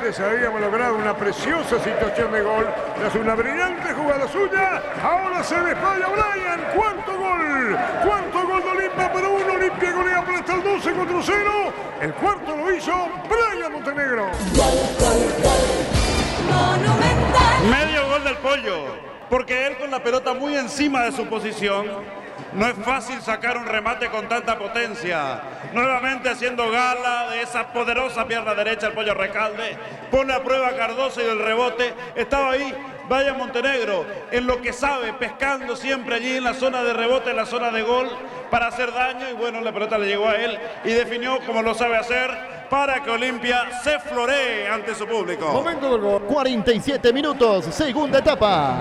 antes habíamos logrado una preciosa situación de gol. Tras una brillante jugada suya, ahora se desmaya Brian. ¡Cuánto gol! ¡Cuánto gol de Olimpia! Pero un Olimpia golea por hasta el 12-0. El cuarto lo hizo Brian Montenegro. Medio gol del Pollo, porque él con la pelota muy encima de su posición. No es fácil sacar un remate con tanta potencia. Nuevamente haciendo gala de esa poderosa pierna derecha el Pollo Recalde. Pone a prueba a Cardoso y del rebote. Estaba ahí Brian Montenegro en lo que sabe, pescando siempre allí en la zona de rebote, en la zona de gol para hacer daño. Y bueno, la pelota le llegó a él y definió como lo sabe hacer para que Olimpia se floree ante su público. Momento del gol. 47 minutos, segunda etapa.